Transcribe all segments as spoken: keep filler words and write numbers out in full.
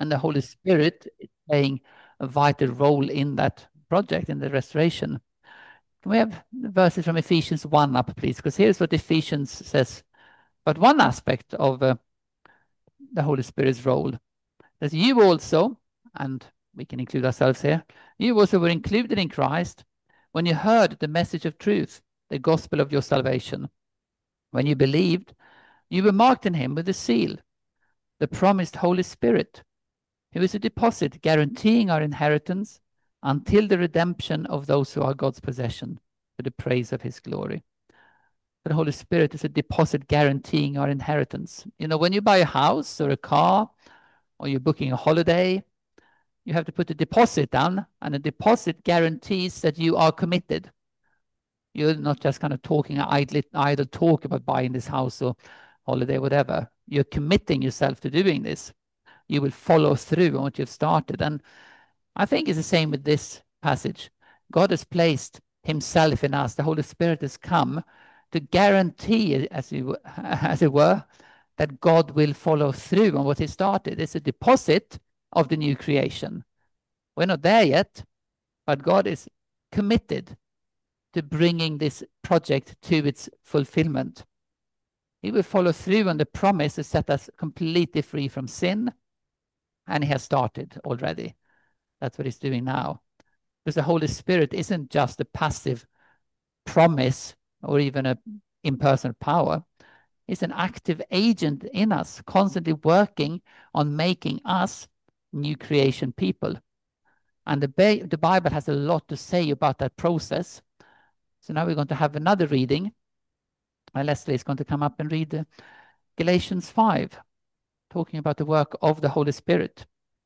And the Holy Spirit is playing a vital role in that project, in the restoration. Can we have verses from Ephesians one up, please? Because here's what Ephesians says. But one aspect of uh, the Holy Spirit's role is you also, and we can include ourselves here, you also were included in Christ when you heard the message of truth, the gospel of your salvation. When you believed, you were marked in him with a seal, the promised Holy Spirit, who is a deposit guaranteeing our inheritance until the redemption of those who are God's possession, for the praise of his glory. The Holy Spirit is a deposit guaranteeing our inheritance. You know, when you buy a house or a car, or you're booking a holiday, you have to put a deposit down, and a deposit guarantees that you are committed. You're not just kind of talking idle, idle talk about buying this house or holiday, whatever. You're committing yourself to doing this. You will follow through on what you've started. And I think it's the same with this passage. God has placed himself in us. The Holy Spirit has come to guarantee, as, you, as it were, that God will follow through on what he started. It's a deposit of the new creation. We're not there yet, but God is committed to bringing this project to its fulfillment. He will follow through on the promise to set us completely free from sin, and he has started already. That's what he's doing now. Because the Holy Spirit isn't just a passive promise or even an impersonal power. It's an active agent in us, constantly working on making us new creation people. And the, the Bible has a lot to say about that process. So now we're going to have another reading. And Leslie is going to come up and read uh, Galatians five, talking about the work of the Holy Spirit.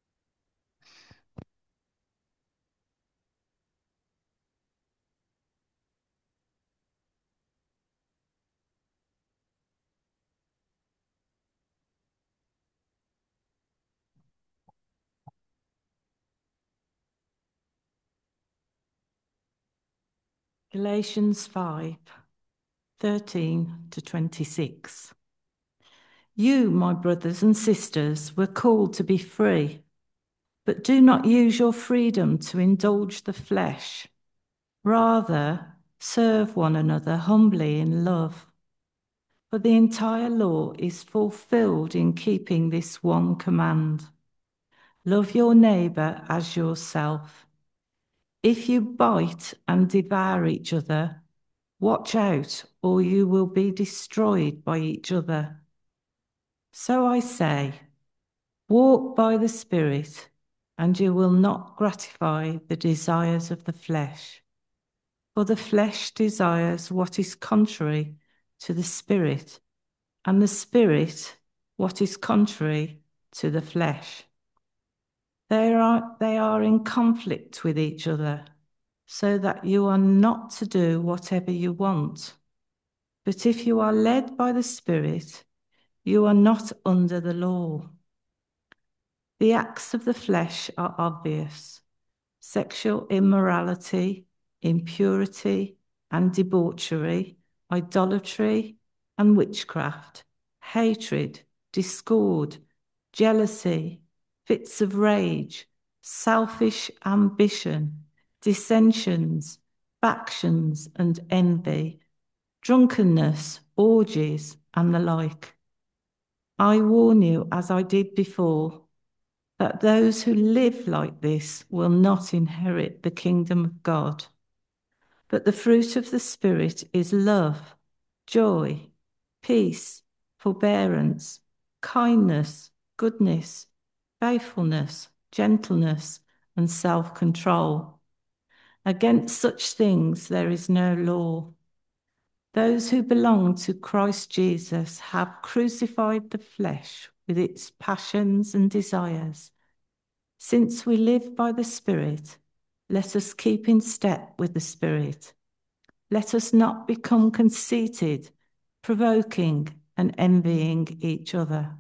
Galatians five, thirteen to twenty-six. You, my brothers and sisters, were called to be free, but do not use your freedom to indulge the flesh. Rather, serve one another humbly in love. For the entire law is fulfilled in keeping this one command: love your neighbour as yourself. If you bite and devour each other, watch out, or you will be destroyed by each other. So I say, walk by the Spirit, and you will not gratify the desires of the flesh. For the flesh desires what is contrary to the Spirit, and the Spirit what is contrary to the flesh. They are, they are in conflict with each other, so that you are not to do whatever you want. But if you are led by the Spirit, you are not under the law. The acts of the flesh are obvious: sexual immorality, impurity and debauchery, idolatry and witchcraft, hatred, discord, jealousy, fits of rage, selfish ambition, dissensions, factions and envy, drunkenness, orgies, and the like. I warn you, as I did before, that those who live like this will not inherit the kingdom of God. But the fruit of the Spirit is love, joy, peace, forbearance, kindness, goodness, faithfulness, gentleness, and self-control. Against such things there is no law. Those who belong to Christ Jesus have crucified the flesh with its passions and desires. Since we live by the Spirit, let us keep in step with the Spirit. Let us not become conceited, provoking and envying each other.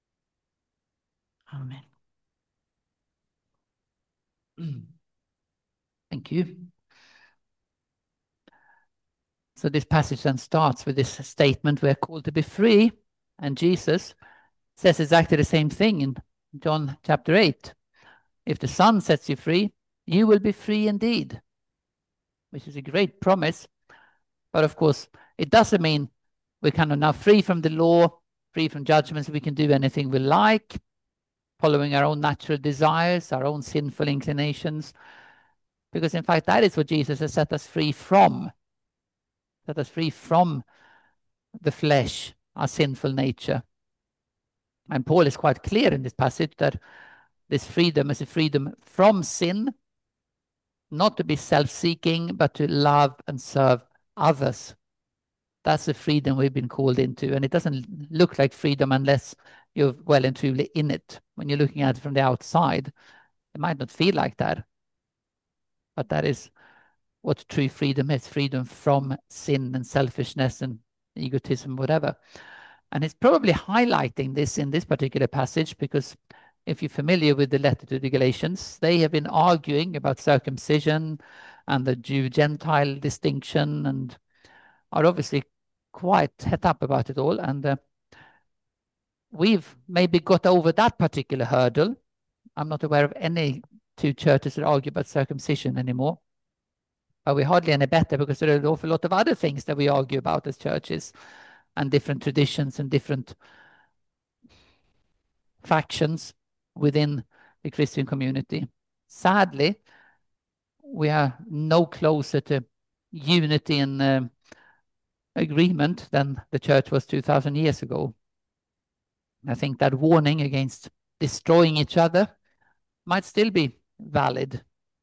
Amen. Thank you. So this passage then starts with this statement: we're called to be free, and Jesus says exactly the same thing in John chapter eight. If the Son sets you free, you will be free indeed, which is a great promise. But of course, it doesn't mean we're kind of now free from the law, free from judgments. We can do anything we like, following our own natural desires, our own sinful inclinations. Because in fact, that is what Jesus has set us free from. Set us free from the flesh, our sinful nature. And Paul is quite clear in this passage that this freedom is a freedom from sin, not to be self-seeking, but to love and serve others. That's the freedom we've been called into. And it doesn't look like freedom unless you're well and truly in it. When you're looking at it from the outside, it might not feel like that. But that is what true freedom is, freedom from sin and selfishness and egotism, whatever. And it's probably highlighting this in this particular passage because if you're familiar with the letter to the Galatians, they have been arguing about circumcision and the Jew-Gentile distinction and are obviously quite het up about it all. And uh, we've maybe got over that particular hurdle. I'm not aware of any two churches that argue about circumcision anymore. But we're hardly any better because there are an awful lot of other things that we argue about as churches and different traditions and different factions within the Christian community. Sadly, we are no closer to unity and uh, agreement than the church was two thousand years ago. I think that warning against destroying each other might still be valid.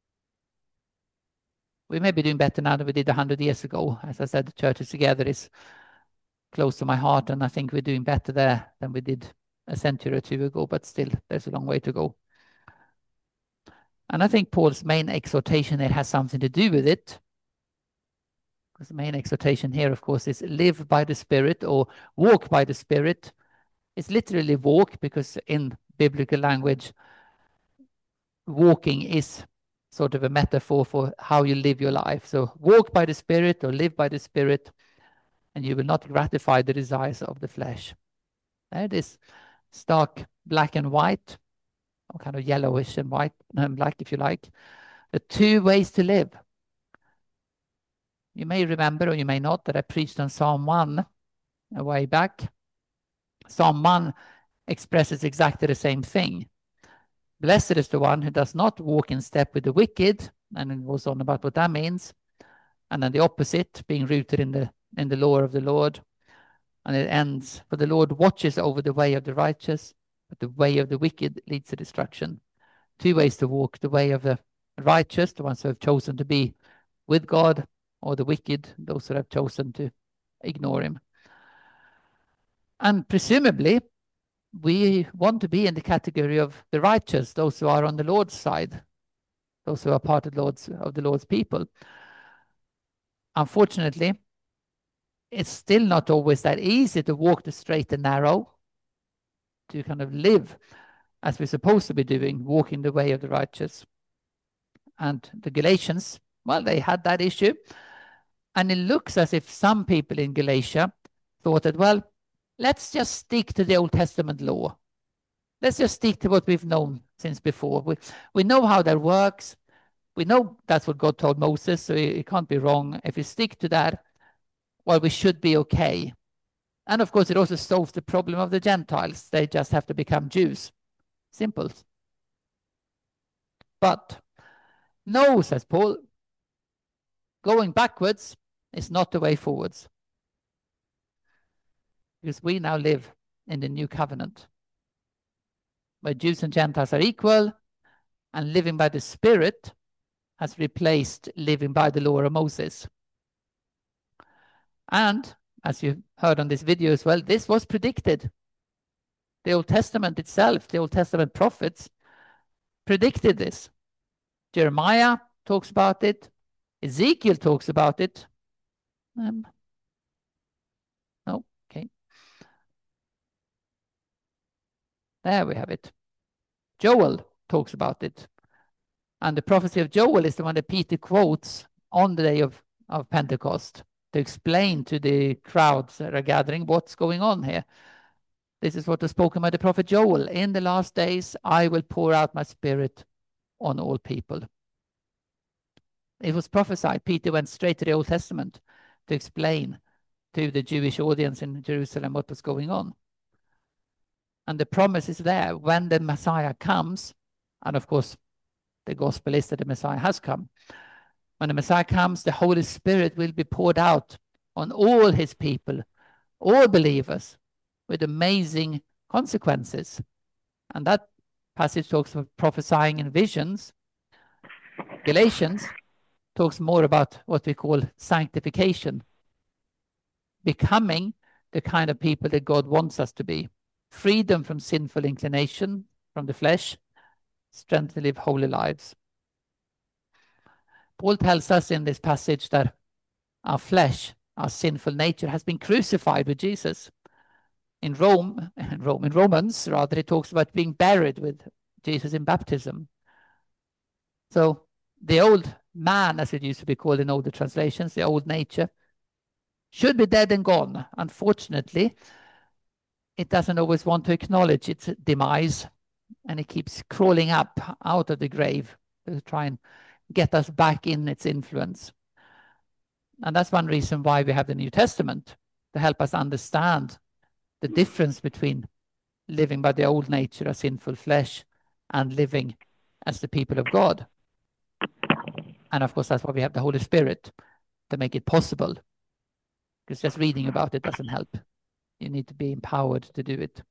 We may be doing better now than we did one hundred years ago. As I said, the Churches Together is close to my heart, and I think we're doing better there than we did a century or two ago, but still, there's a long way to go. And I think Paul's main exhortation here has something to do with it. Because the main exhortation here, of course, is live by the Spirit or walk by the Spirit. It's literally walk because in biblical language, walking is sort of a metaphor for how you live your life. So walk by the Spirit or live by the Spirit, and you will not gratify the desires of the flesh. There it is, stark black and white, or kind of yellowish and white and black if you like. The two ways to live. You may remember, or you may not, that I preached on Psalm one a way back. Psalm one expresses exactly the same thing. Blessed is the one who does not walk in step with the wicked, and it goes on about what that means. And then the opposite, being rooted in the in the law of the Lord. And it ends, for the Lord watches over the way of the righteous, but the way of the wicked leads to destruction. Two ways to walk, the way of the righteous, the ones who have chosen to be with God, or the wicked, those who have chosen to ignore him. And presumably, we want to be in the category of the righteous, those who are on the Lord's side, those who are part of the Lord's, of the Lord's people. Unfortunately, it's still not always that easy to walk the straight and narrow, to kind of live as we're supposed to be doing, walking the way of the righteous. And the Galatians, well, they had that issue. And it looks as if some people in Galatia thought that, well, let's just stick to the Old Testament law. Let's just stick to what we've known since before. We, we know how that works. We know that's what God told Moses, so it, it can't be wrong. If we stick to that, well, we should be okay. And of course, it also solves the problem of the Gentiles. They just have to become Jews. Simple. But no, says Paul, going backwards is not the way forwards. Because we now live in the new covenant, where Jews and Gentiles are equal, and living by the Spirit has replaced living by the law of Moses. And as you heard on this video as well, this was predicted. The Old Testament itself, the Old Testament prophets predicted this. Jeremiah talks about it. Ezekiel talks about it. Um, no, okay. There we have it. Joel talks about it. And the prophecy of Joel is the one that Peter quotes on the day of, of Pentecost to explain to the crowds that are gathering what's going on here. This is what was spoken by the prophet Joel. In the last days, I will pour out my spirit on all people. It was prophesied. Peter went straight to the Old Testament to explain to the Jewish audience in Jerusalem what was going on. And the promise is there when the Messiah comes, and of course, the gospel is that the Messiah has come. When the Messiah comes, the Holy Spirit will be poured out on all his people, all believers, with amazing consequences. And that passage talks of prophesying in visions. Galatians talks more about what we call sanctification, becoming the kind of people that God wants us to be. Freedom from sinful inclination, from the flesh, strength to live holy lives. Paul tells us in this passage that our flesh, our sinful nature, has been crucified with Jesus. In Rome, in Rome, in Romans, rather, it talks about being buried with Jesus in baptism. So the old man, as it used to be called in older translations, the old nature, should be dead and gone. Unfortunately, it doesn't always want to acknowledge its demise, and it keeps crawling up out of the grave to try and get us back in its influence. And that's one reason why we have the New Testament, to help us understand the difference between living by the old nature, a sinful flesh, and living as the people of God. And of course, that's why we have the Holy Spirit, to make it possible. Because just reading about it doesn't help. You need to be empowered to do it.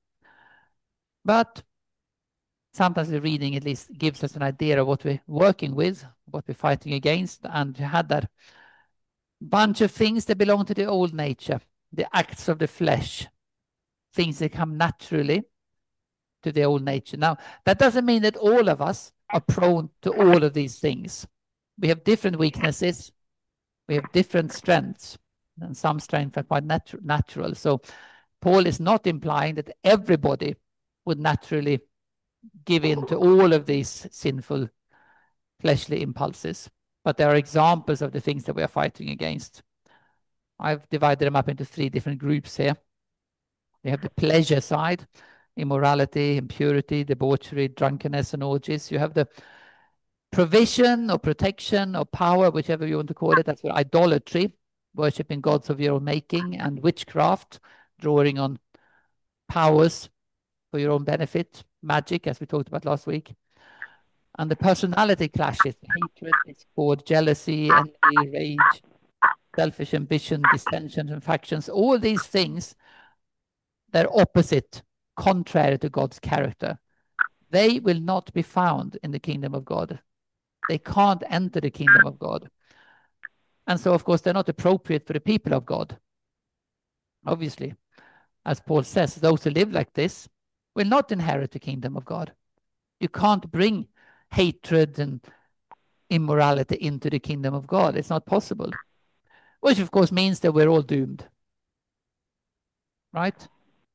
But sometimes the reading at least gives us an idea of what we're working with, what we're fighting against. And you had that bunch of things that belong to the old nature, the acts of the flesh, things that come naturally to the old nature. Now, that doesn't mean that all of us are prone to all of these things. We have different weaknesses. We have different strengths. And some strengths are quite natu natural. So Paul is not implying that everybody would naturally give in to all of these sinful fleshly impulses. But there are examples of the things that we are fighting against. I've divided them up into three different groups here. We have the pleasure side, immorality, impurity, debauchery, drunkenness, and orgies. You have the provision or protection or power, whichever you want to call it. That's where idolatry, worshipping gods of your own making, and witchcraft, drawing on powers for your own benefit, magic, as we talked about last week. And the personality clashes, hatred, discord, jealousy, envy, rage, selfish ambition, dissensions and factions, all these things, they're opposite, contrary to God's character. They will not be found in the kingdom of God. They can't enter the kingdom of God. And so, of course, they're not appropriate for the people of God. Obviously, as Paul says, those who live like this will not inherit the kingdom of God. You can't bring hatred and immorality into the kingdom of God. It's not possible. Which, of course, means that we're all doomed. Right?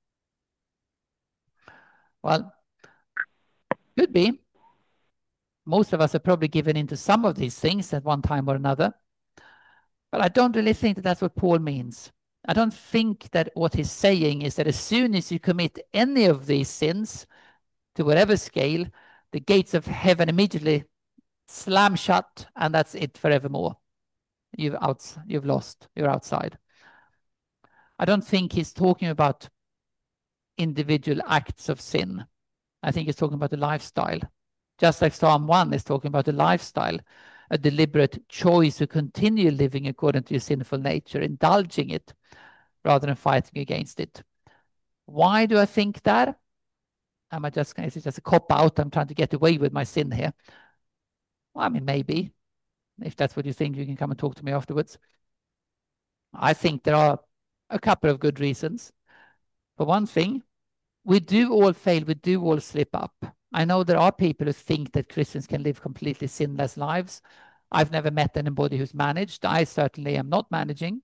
Well, could be. Most of us are probably given into some of these things at one time or another. But I don't really think that that's what Paul means. I don't think that what he's saying is that as soon as you commit any of these sins, to whatever scale, the gates of heaven immediately slam shut, and that's it forevermore. You've, out, you've lost. You're outside. I don't think he's talking about individual acts of sin. I think he's talking about the lifestyle. Just like Psalm one is talking about a lifestyle, a deliberate choice to continue living according to your sinful nature, indulging it, rather than fighting against it. Why do I think that? Am I just, is it just a cop-out? I'm trying to get away with my sin here. Well, I mean, maybe. If that's what you think, you can come and talk to me afterwards. I think there are a couple of good reasons. For one thing, we do all fail. We do all slip up. I know there are people who think that Christians can live completely sinless lives. I've never met anybody who's managed. I certainly am not managing.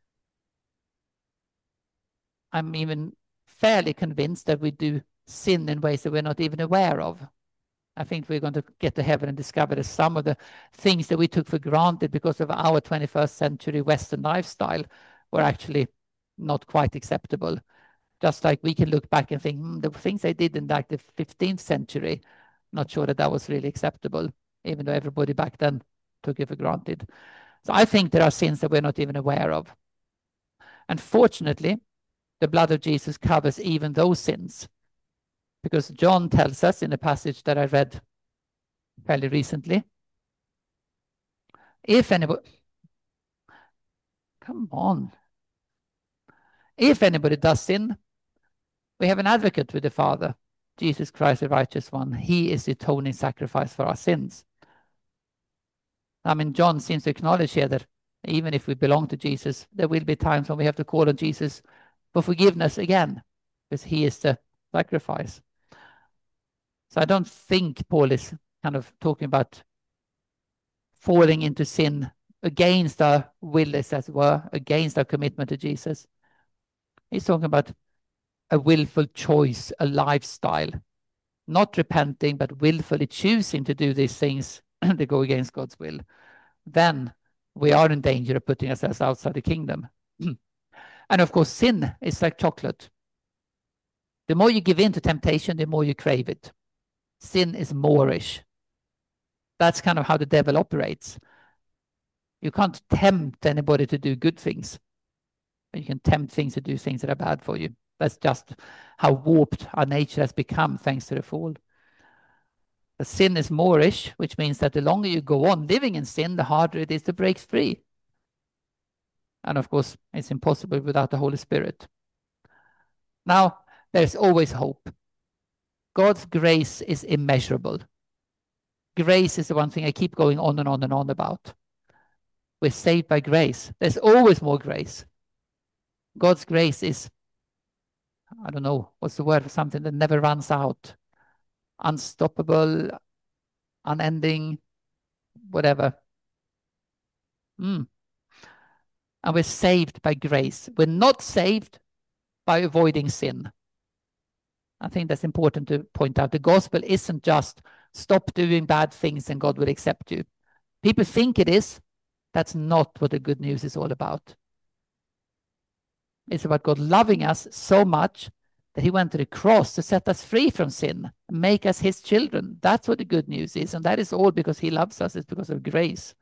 I'm even fairly convinced that we do sin in ways that we're not even aware of. I think we're going to get to heaven and discover that some of the things that we took for granted because of our twenty-first century Western lifestyle were actually not quite acceptable. Just like we can look back and think, hmm, the things they did in like the fifteenth century, not sure that that was really acceptable, even though everybody back then took it for granted. So I think there are sins that we're not even aware of. And fortunately, the blood of Jesus covers even those sins. Because John tells us in a passage that I read fairly recently, if anybody, come on, if anybody does sin, we have an advocate with the Father, Jesus Christ, the righteous one. He is the atoning sacrifice for our sins. I mean, John seems to acknowledge here that even if we belong to Jesus, there will be times when we have to call on Jesus for forgiveness again, because he is the sacrifice. So I don't think Paul is kind of talking about falling into sin against our will, as it were, against our commitment to Jesus. He's talking about a willful choice, a lifestyle, not repenting, but willfully choosing to do these things that go against God's will. Then we are in danger of putting ourselves outside the kingdom. And of course, sin is like chocolate. The more you give in to temptation, the more you crave it. Sin is moreish. That's kind of how the devil operates. You can't tempt anybody to do good things. You can tempt things to do things that are bad for you. That's just how warped our nature has become thanks to the fall. The sin is moreish, which means that the longer you go on living in sin, the harder it is to break free. And of course, it's impossible without the Holy Spirit. Now, there's always hope. God's grace is immeasurable. Grace is the one thing I keep going on and on and on about. We're saved by grace. There's always more grace. God's grace is, I don't know, what's the word for something that never runs out? Unstoppable, unending, whatever. Mm. And we're saved by grace. We're not saved by avoiding sin. I think that's important to point out. The gospel isn't just stop doing bad things and God will accept you. People think it is. That's not what the good news is all about. It's about God loving us so much that he went to the cross to set us free from sin, make us his children. That's what the good news is. And that is all because he loves us. It's because of grace.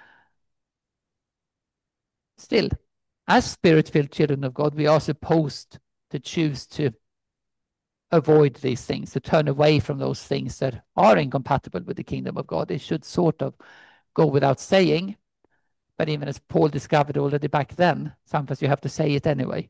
Still, as spirit-filled children of God, we are supposed to choose to avoid these things, to turn away from those things that are incompatible with the kingdom of God. It should sort of go without saying. But even as Paul discovered already back then, sometimes you have to say it anyway.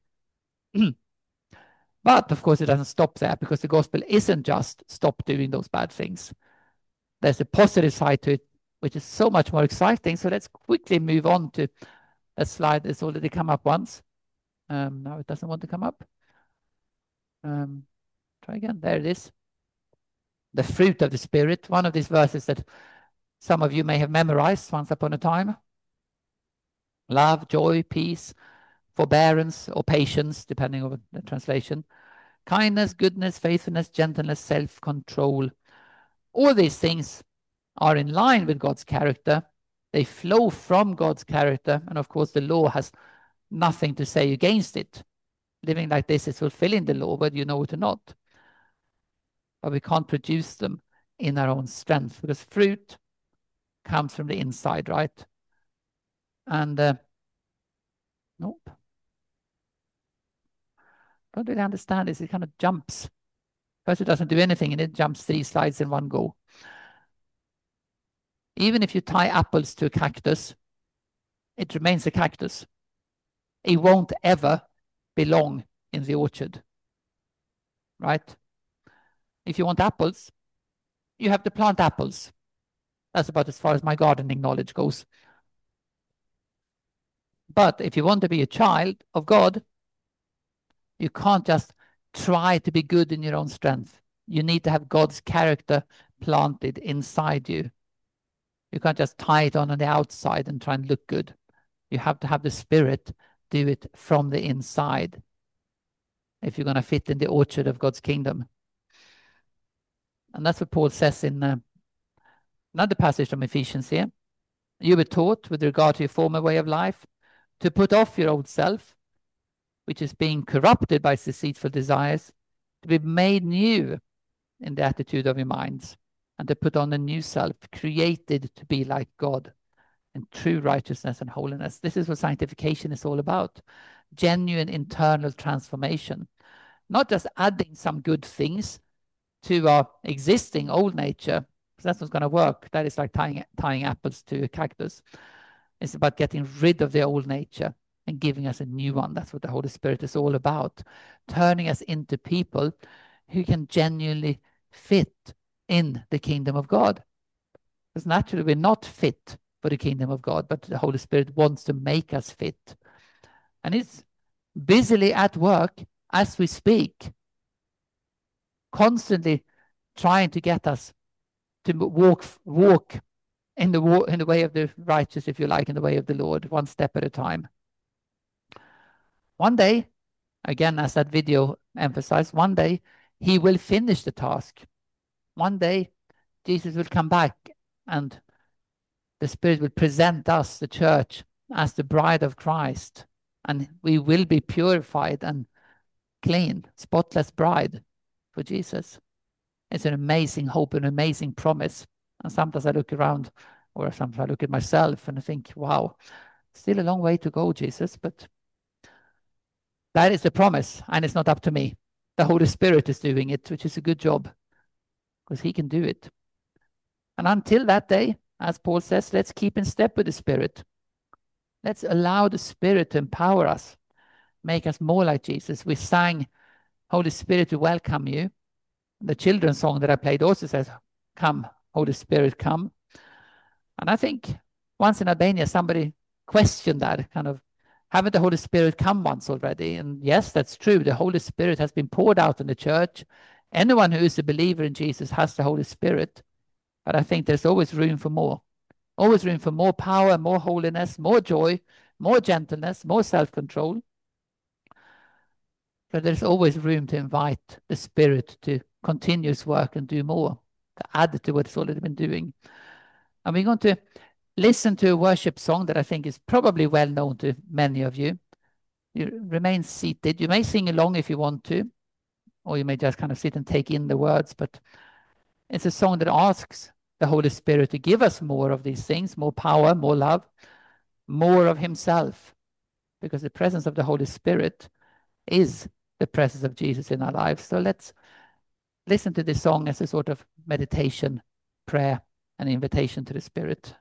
But of course, it doesn't stop there, because the gospel isn't just stop doing those bad things. There's a positive side to it, which is so much more exciting. So let's quickly move on to a slide that's already come up once. Um, now it doesn't want to come up. Um, try again. There it is. The fruit of the Spirit. One of these verses that some of you may have memorized once upon a time. Love, joy, peace, forbearance, or patience, depending on the translation. Kindness, goodness, faithfulness, gentleness, self-control. All these things are in line with God's character. They flow from God's character. And of course, the law has nothing to say against it. Living like this is fulfilling the law, whether you know it or not. But we can't produce them in our own strength, because fruit comes from the inside, right? And uh, nope. I don't really understand this. It kind of jumps. First, it doesn't do anything, and it jumps three slides in one go. Even if you tie apples to a cactus, it remains a cactus. It won't ever belong in the orchard, right? If you want apples, you have to plant apples. That's about as far as my gardening knowledge goes. But if you want to be a child of God, you can't just try to be good in your own strength. You need to have God's character planted inside you. You can't just tie it on on the outside and try and look good. You have to have the Spirit do it from the inside if you're going to fit in the orchard of God's kingdom. And that's what Paul says in uh, another passage from Ephesians here. You were taught, with regard to your former way of life, to put off your old self, which is being corrupted by deceitful desires, to be made new in the attitude of your minds, and to put on a new self, created to be like God in true righteousness and holiness. This is what sanctification is all about. Genuine internal transformation. Not just adding some good things to our existing old nature, because that's not going to work. That is like tying, tying apples to a cactus. It's about getting rid of the old nature and giving us a new one. That's what the Holy Spirit is all about. Turning us into people who can genuinely fit in the kingdom of God. Because naturally we're not fit for the kingdom of God, but the Holy Spirit wants to make us fit. And it's busily at work as we speak, constantly trying to get us to walk walk in the in the way of the righteous, if you like, in the way of the Lord, one step at a time. One day, again, as that video emphasized, one day he will finish the task. One day Jesus will come back and the Spirit will present us, the church, as the bride of Christ, and we will be purified and clean, spotless bride for Jesus. It's an amazing hope, an amazing promise. And sometimes I look around, or sometimes I look at myself and I think, wow, still a long way to go, Jesus, but that is the promise, and it's not up to me. The Holy Spirit is doing it, which is a good job, because he can do it. And until that day, as Paul says, let's keep in step with the Spirit. Let's allow the Spirit to empower us, make us more like Jesus. We sang, Holy Spirit, we welcome you. The children's song that I played also says, come, Holy Spirit, come. And I think once in Albania, somebody questioned that, kind of, haven't the Holy Spirit come once already? And yes, that's true. The Holy Spirit has been poured out in the church. Anyone who is a believer in Jesus has the Holy Spirit. But I think there's always room for more. Always room for more power, more holiness, more joy, more gentleness, more self-control. But there's always room to invite the Spirit to continue his work and do more, to add to what it's already been doing. And we're going to listen to a worship song that I think is probably well known to many of you. You remain seated. You may sing along if you want to, or you may just kind of sit and take in the words, but it's a song that asks the Holy Spirit to give us more of these things, more power, more love, more of himself, because the presence of the Holy Spirit is the presence of Jesus in our lives. So let's listen to this song as a sort of meditation, prayer, and invitation to the Spirit.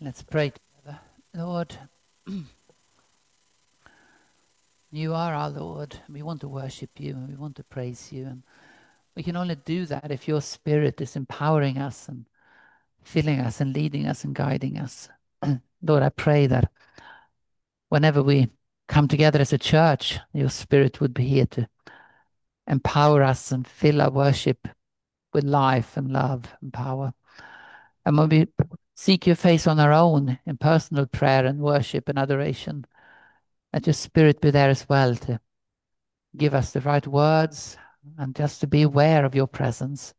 Let's pray together. Lord, you are our Lord. We want to worship you and we want to praise you. And we can only do that if your Spirit is empowering us and filling us and leading us and guiding us. Lord, I pray that whenever we come together as a church, your Spirit would be here to empower us and fill our worship with life and love and power. And when we seek your face on our own in personal prayer and worship and adoration, let your Spirit be there as well to give us the right words and just to be aware of your presence.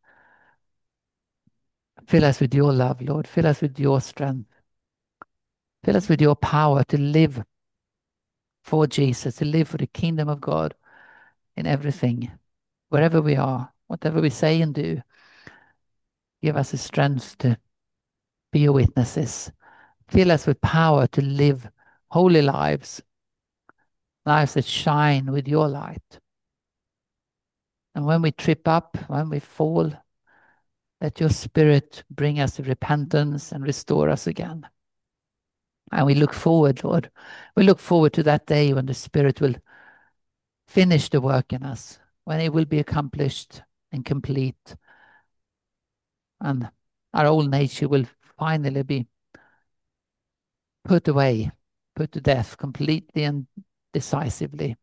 Fill us with your love, Lord. Fill us with your strength. Fill us with your power to live for Jesus, to live for the kingdom of God in everything, wherever we are, whatever we say and do. Give us the strength to be your witnesses. Fill us with power to live holy lives, lives that shine with your light. And when we trip up, when we fall, let your Spirit bring us to repentance and restore us again. And we look forward, Lord, we look forward to that day when the Spirit will finish the work in us, when it will be accomplished and complete. And our old nature will finally be put away, put to death completely and decisively.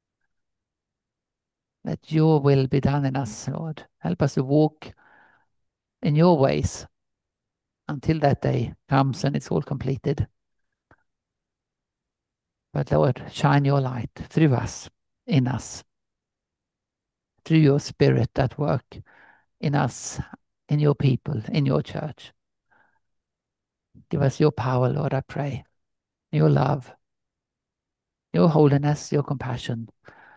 Let your will be done in us, Lord. Help us to walk in your ways until that day comes and it's all completed. But Lord, shine your light through us, in us, through your Spirit at work in us, in your people, in your church. Give us your power, Lord, I pray. Your love, your holiness, your compassion,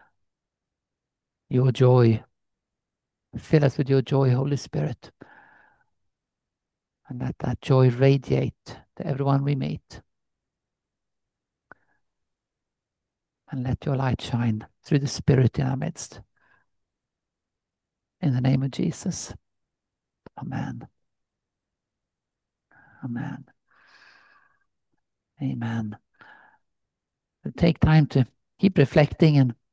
your joy. Fill us with your joy, Holy Spirit. And let that joy radiate to everyone we meet. And let your light shine through the Spirit in our midst. In the name of Jesus. Amen. Amen. Amen. Take time to keep reflecting and